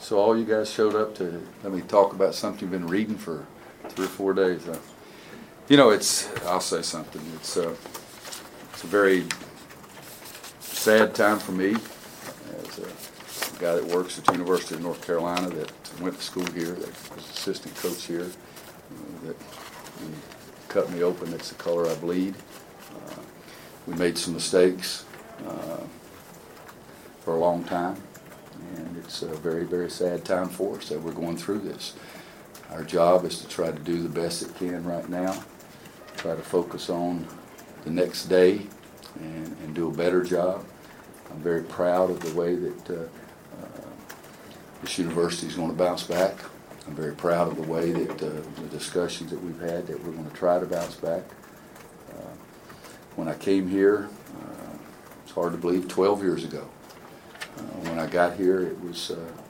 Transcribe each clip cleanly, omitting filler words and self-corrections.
So all you guys showed up to let me talk about something you've been reading for 3 or 4 days. You know, I'll say something. It's a very sad time for me as a guy that works at the University of North Carolina, that went to school here, that was assistant coach here, that cut me open. That's the color I bleed. We made some mistakes for a long time, and it's a very, very sad time for us that we're going through this. Our job is to try to do the best it can right now, try to focus on the next day and do a better job. I'm very proud of the way that this university is going to bounce back. I'm very proud of the way that the discussions that we've had, that we're going to try to bounce back. When I came here, it's hard to believe, 12 years ago. When I got here, it was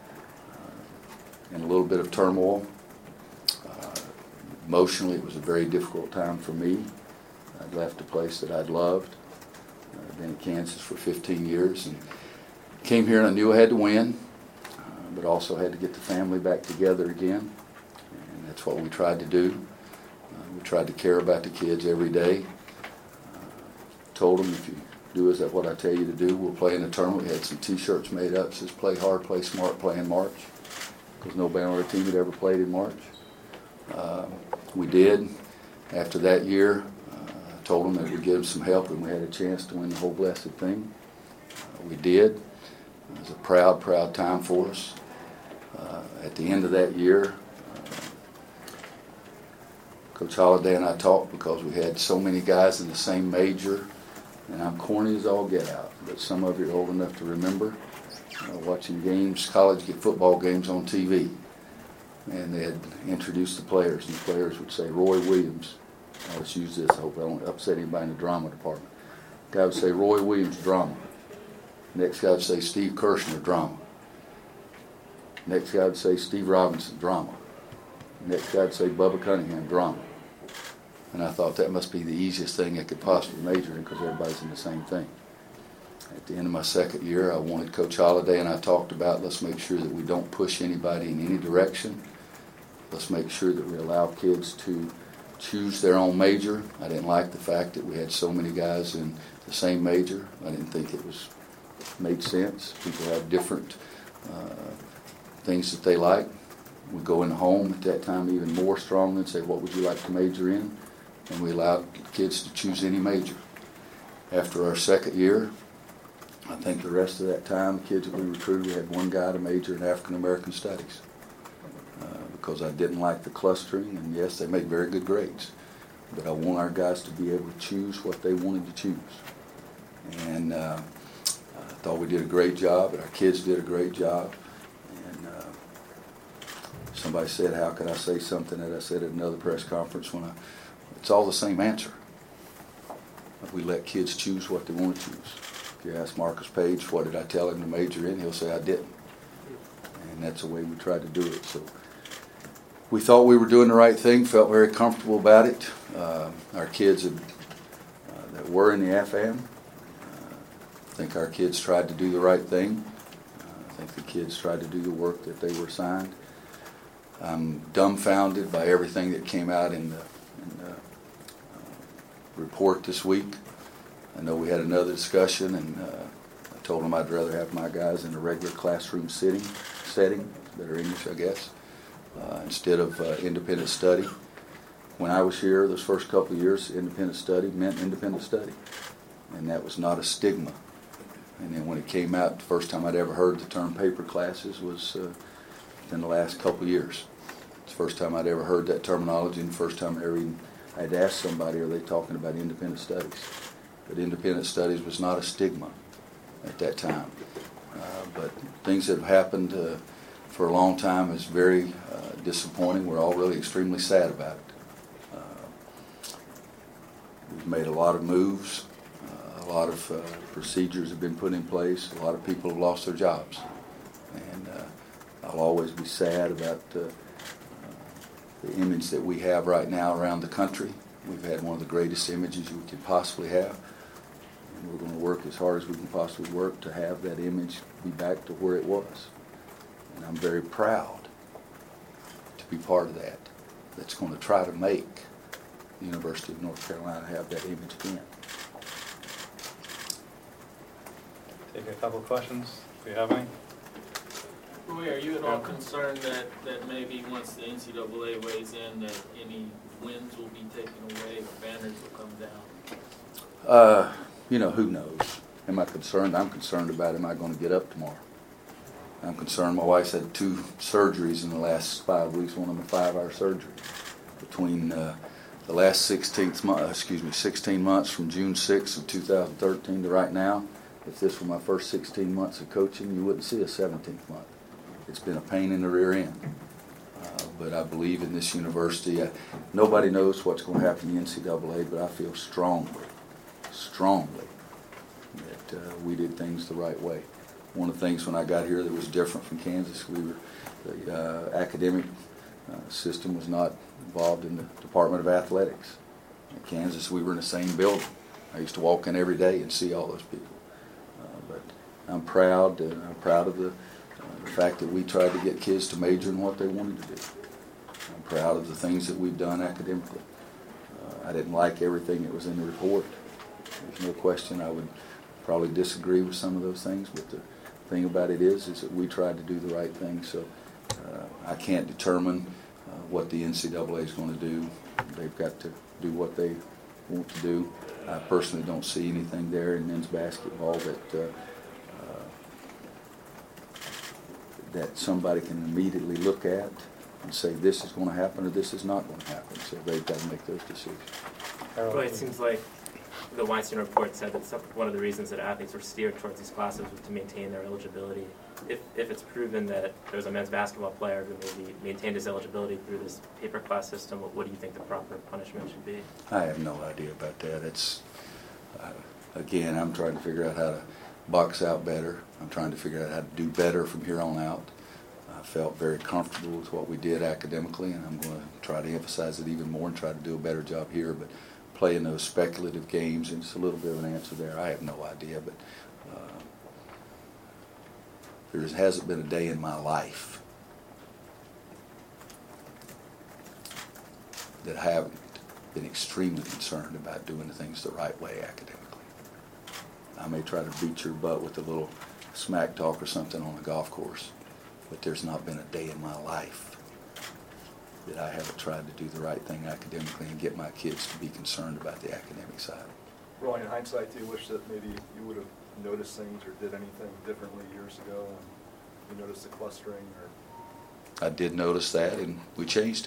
in a little bit of turmoil. Emotionally, it was a very difficult time for me. I'd left a place that I'd loved. I'd been in Kansas for 15 years and came here, and I knew I had to win, but also had to get the family back together again. And that's what we tried to do. We tried to care about the kids every day. Told them, if you do as what I tell you to do, we'll play in the tournament. We had some T-shirts made up, says play hard, play smart, play in March, because nobody on our team had ever played in March. We did. After that year, I told them that we'd give them some help and we had a chance to win the whole blessed thing. We did. It was a proud, proud time for us. At the end of that year, Coach Holliday and I talked, because we had so many guys in the same major, and I'm corny as all get out, but some of you are old enough to remember watching games, college football games on TV, and they had introduced the players, and the players would say, Roy Williams. I'll just use this, I hope I don't upset anybody in the drama department. The guy would say, Roy Williams, drama. Next guy would say, Steve Kirshner, drama. Next guy would say, Steve Robinson, drama. Next guy would say, Bubba Cunningham, drama. And I thought that must be the easiest thing I could possibly major in, because everybody's in the same thing. At the end of my second year, I wanted Coach Holliday and I talked about, let's make sure that we don't push anybody in any direction. Let's make sure that we allow kids to choose their own major. I didn't like the fact that we had so many guys in the same major. I didn't think it made sense. People have different things that they like. We go in the home at that time even more strongly and say, what would you like to major in? And we allowed kids to choose any major. After our second year, I think the rest of that time, the kids that we recruited, we had one guy to major in African American Studies, because I didn't like the clustering, and yes, they make very good grades, but I want our guys to be able to choose what they wanted to choose. And I thought we did a great job, and our kids did a great job. And somebody said, how could I say something that I said at another press conference it's all the same answer. We let kids choose what they want to choose. If you ask Marcus Page, what did I tell him to major in, he'll say, I didn't. And that's the way we tried to do it. So we thought we were doing the right thing, felt very comfortable about it. Our kids that were in the AFAM, I think our kids tried to do the right thing. I think the kids tried to do the work that they were assigned. I'm dumbfounded by everything that came out in the report this week. I know we had another discussion, and I told them I'd rather have my guys in a regular classroom setting, better English, I guess, instead of independent study. When I was here, those first couple of years, independent study meant independent study, and that was not a stigma. And then when it came out, the first time I'd ever heard the term paper classes was in the last couple of years. It's the first time I'd ever heard that terminology, and the first time I'd asked somebody, are they talking about independent studies? But independent studies was not a stigma at that time. But things that have happened for a long time is very disappointing. We're all really extremely sad about it. We've made a lot of moves. A lot of procedures have been put in place. A lot of people have lost their jobs. And I'll always be sad about the image that we have right now around the country. We've had one of the greatest images we could possibly have. And we're going to work as hard as we can possibly work to have that image be back to where it was. And I'm very proud to be part of that. That's going to try to make the University of North Carolina have that image again. Take a couple of questions. Do you have any? Roy, are you at all concerned that maybe once the NCAA weighs in that any wins will be taken away or banners will come down? Who knows? Am I concerned? I'm concerned about am I going to get up tomorrow? I'm concerned. My wife's had 2 surgeries in the last 5 weeks, one of them a 5-hour surgery. Between the last 16 months from June 6th of 2013 to right now, if this were my first 16 months of coaching, you wouldn't see a 17th month. It's been a pain in the rear end. But I believe in this university. Nobody knows what's going to happen in the NCAA, but I feel strongly that we did things the right way. One of the things when I got here that was different from Kansas, the academic system was not involved in the Department of Athletics. In Kansas, we were in the same building. I used to walk in every day and see all those people. But I'm proud of the fact that we tried to get kids to major in what they wanted to do. I'm proud of the things that we've done academically. I didn't like everything that was in the report. There's no question I would probably disagree with some of those things, but the thing about it is that we tried to do the right thing. So I can't determine what the NCAA is going to do. They've got to do what they want to do. I personally don't see anything there in men's basketball that somebody can immediately look at and say this is going to happen or this is not going to happen. So they've got to make those decisions. Well, it seems like the Weinstein report said that one of the reasons that athletes were steered towards these classes was to maintain their eligibility. If it's proven that there's a men's basketball player who maybe maintained his eligibility through this paper class system, what do you think the proper punishment should be? I have no idea about that. It's again, I'm trying to figure out how to box out better. I'm trying to figure out how to do better from here on out. I felt very comfortable with what we did academically, and I'm going to try to emphasize it even more and try to do a better job here. But playing those speculative games, and it's a little bit of an answer there. I have no idea, but there hasn't been a day in my life that I haven't been extremely concerned about doing the things the right way academically. I may try to beat your butt with a little smack talk or something on the golf course, but there's not been a day in my life that I haven't tried to do the right thing academically and get my kids to be concerned about the academic side. Roy, in hindsight, do you wish that maybe you would have noticed things or did anything differently years ago when you noticed the clustering? Or? I did notice that, and we changed it.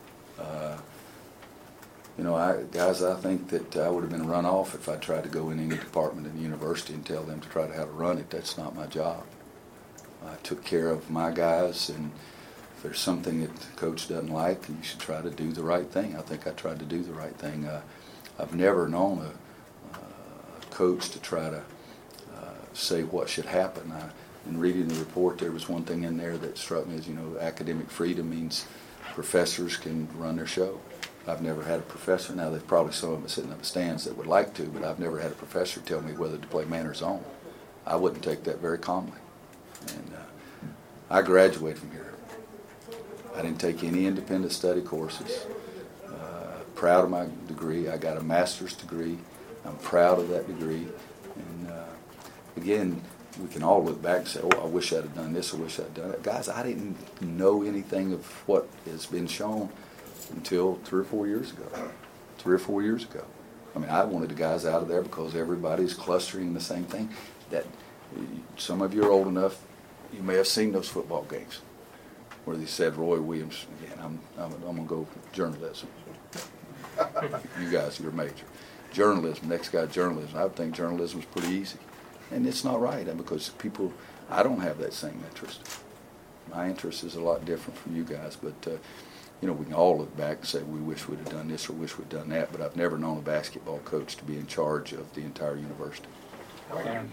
I think that I would have been run off if I tried to go in any department in the university and tell them to try to how to run it. That's not my job. I took care of my guys, and if there's something that the coach doesn't like, you should try to do the right thing. I think I tried to do the right thing. I've never known a coach to try to say what should happen. In reading the report, there was one thing in there that struck me as, academic freedom means professors can run their show. I've never had a professor. Now, there's probably some of them sitting in the stands that would like to, but I've never had a professor tell me whether to play man or zone. I wouldn't take that very calmly. And I graduated from here. I didn't take any independent study courses. Proud of my degree. I got a master's degree. I'm proud of that degree. And again, we can all look back and say, I wish I'd have done this, I wish I'd done that. Guys, I didn't know anything of what has been shown until 3 or 4 years ago. 3 or 4 years ago. I mean, I wanted the guys out of there because everybody's clustering the same thing. That some of you are old enough, you may have seen those football games where they said Roy Williams, again, I'm going to go journalism. You guys, you're major. Journalism, next guy, journalism. I would think journalism is pretty easy. And it's not right, because I don't have that same interest. My interest is a lot different from you guys, but we can all look back and say we wish we'd have done this or wish we'd done that, but I've never known a basketball coach to be in charge of the entire university. Aaron.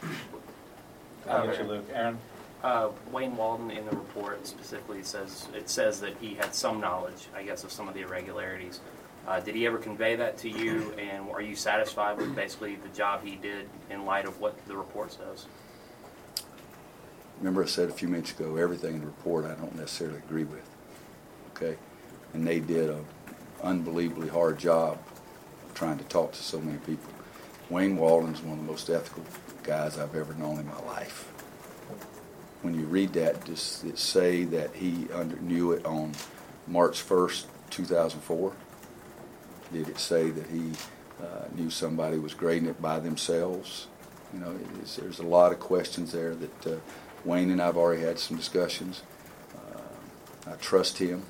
Aaron? Wayne Walden in the report specifically says that he had some knowledge, I guess, of some of the irregularities. Did he ever convey that to you, and are you satisfied with basically the job he did in light of what the report says? remember I said a few minutes ago, everything in the report I don't necessarily agree with, okay? And they did an unbelievably hard job of trying to talk to so many people. Wayne Walden's one of the most ethical guys I've ever known in my life. When you read that, does it say that he knew it on March 1st, 2004? Did it say that he knew somebody was grading it by themselves? You know, there's a lot of questions there that Wayne and I have already had some discussions. I trust him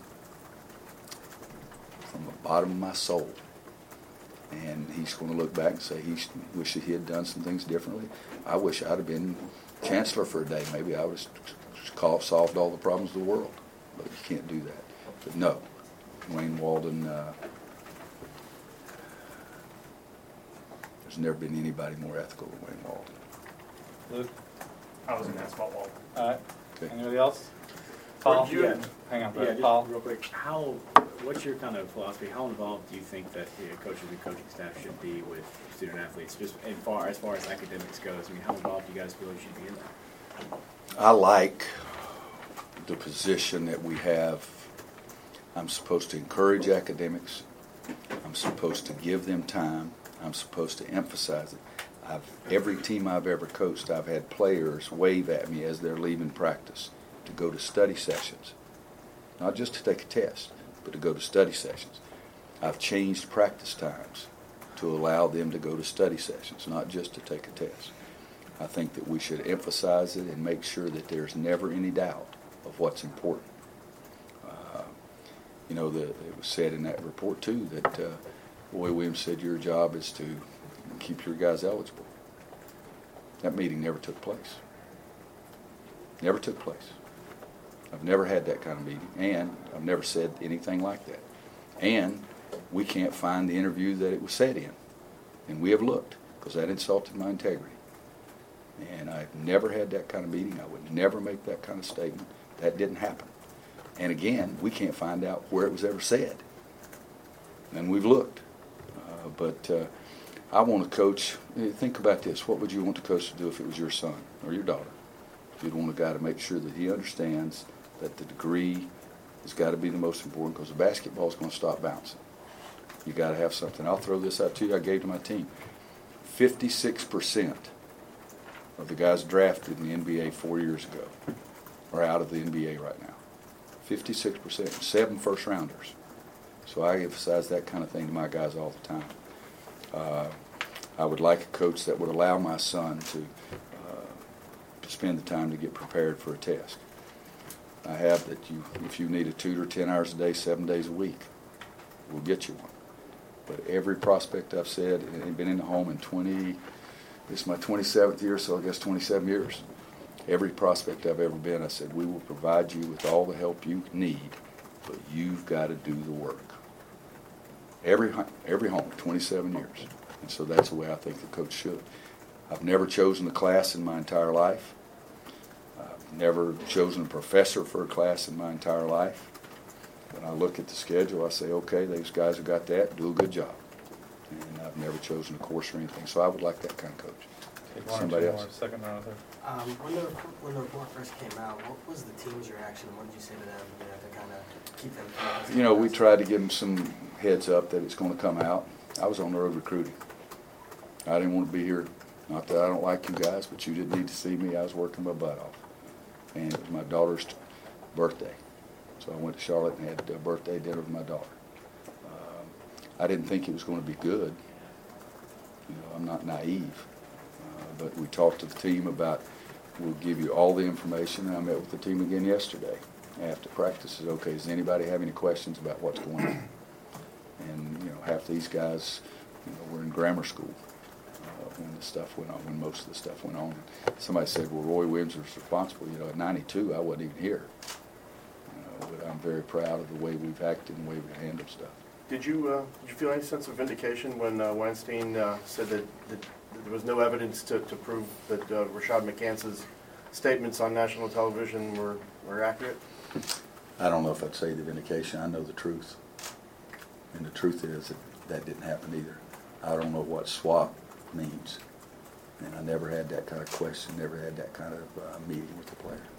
from the bottom of my soul. And he's going to look back and say he wish that he had done some things differently. I wish I'd have been chancellor for a day. Maybe I would have solved all the problems of the world. But you can't do that. But no, Wayne Walden, there's never been anybody more ethical than Wayne Walden. Luke? I was an asphalt wall. All right. Okay. Anybody else? Paul? Yeah. Hang on, Yeah, just Paul? real quick. What's your kind of philosophy? How involved do you think that the coaches and coaching staff should be with student athletes? Just as far as academics goes, I mean, how involved do you guys feel you should be in that? I like the position that we have. I'm supposed to encourage academics. I'm supposed to give them time. I'm supposed to emphasize it. Every team I've ever coached, I've had players wave at me as they're leaving practice to go to study sessions. Not just to take a test, but to go to study sessions. I've changed practice times to allow them to go to study sessions, not just to take a test. I think that we should emphasize it and make sure that there's never any doubt of what's important. You know, it was said in that report, too, that Roy Williams said your job is to keep your guys eligible. That meeting never took place. Never took place. I've never had that kind of meeting, and I've never said anything like that. And we can't find the interview that it was said in. And we have looked, because that insulted my integrity. And I've never had that kind of meeting. I would never make that kind of statement. That didn't happen. And again, we can't find out where it was ever said. And we've looked. But I want to coach. Think about this. What would you want the coach to do if it was your son or your daughter? You'd want a guy to make sure that he understands that the degree has got to be the most important, because the basketball is going to stop bouncing. You got to have something. I'll throw this out to you. I gave to my team. 56% of the guys drafted in the NBA 4 years ago are out of the NBA right now. 56%, 7 first-rounders. So I emphasize that kind of thing to my guys all the time. I would like a coach that would allow my son to spend the time to get prepared for a test. I have that if you need a tutor 10 hours a day, 7 days a week, we'll get you one. But every prospect I've said, and I've been in the home in this is my 27th year, so I guess 27 years. Every prospect I've ever been, I said, we will provide you with all the help you need, but you've got to do the work. Every home, 27 years. And so that's the way I think the coach should. I've never chosen a class in my entire life. I've never chosen a professor for a class in my entire life. When I look at the schedule, I say, okay, these guys have got that, do a good job. And I've never chosen a course or anything, so I would like that kind of coach. Take one Somebody or two else. more, second round. When the report first came out, what was the team's reaction? What did you say to them, to kind of keep them focused? You know, we tried to give them some heads up that it's going to come out. I was on the road recruiting. I didn't want to be here. Not that I don't like you guys, but you didn't need to see me. I was working my butt off. And it was my daughter's birthday. So I went to Charlotte and had a birthday dinner with my daughter. I didn't think it was going to be good. You know, I'm not naive. But we talked to the team about, we'll give you all the information. And I met with the team again yesterday after practice. Said, okay, does anybody have any questions about what's going on? And, you know, half these guys, you know, were in grammar school when the stuff went on, when most of the stuff went on. Somebody said, well, Roy Williams was responsible. You know, at 92, I wasn't even here. You know, but I'm very proud of the way we've acted and the way we've handled stuff. Did you feel any sense of vindication when Weinstein said that there was no evidence to prove that Rashad McCants' statements on national television were accurate? I don't know if I'd say the vindication. I know the truth. And the truth is that didn't happen either. I don't know what swap means. And I never had that kind of question, never had that kind of meeting with the player.